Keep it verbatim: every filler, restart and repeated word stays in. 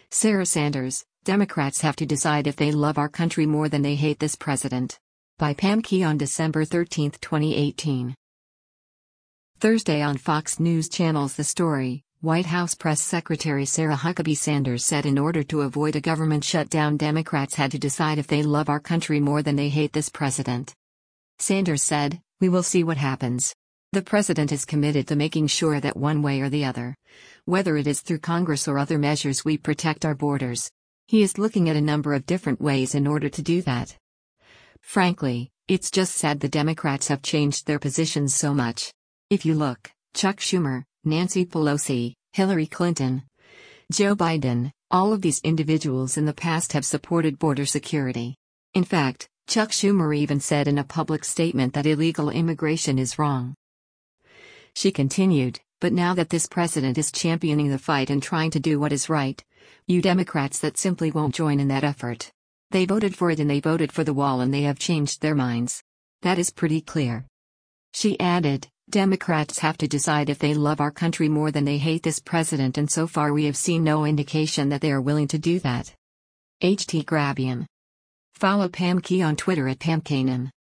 Sarah Sanders, Democrats have to decide if they love our country more than they hate this president. By Pam Key on December thirteenth, twenty eighteen. Thursday on Fox News Channel's The Story, White House Press Secretary Sarah Huckabee Sanders said in order to avoid a government shutdown, Democrats had to decide if they love our country more than they hate this president. Sanders said, "We will see what happens. The president is committed to making sure that one way or the other, whether it is through Congress or other measures, we protect our borders. He is looking at a number of different ways in order to do that. Frankly, it's just sad the Democrats have changed their positions so much. If you look, Chuck Schumer, Nancy Pelosi, Hillary Clinton, Joe Biden, all of these individuals in the past have supported border security. In fact, Chuck Schumer even said in a public statement that illegal immigration is wrong." She continued, "But now that this president is championing the fight and trying to do what is right, you Democrats that simply won't join in that effort. They voted for it and they voted for the wall and they have changed their minds. That is pretty clear." She added, "Democrats have to decide if they love our country more than they hate this president, and so far we have seen no indication that they are willing to do that." H T Grabian. Follow Pam Key on Twitter at Pam Kanan.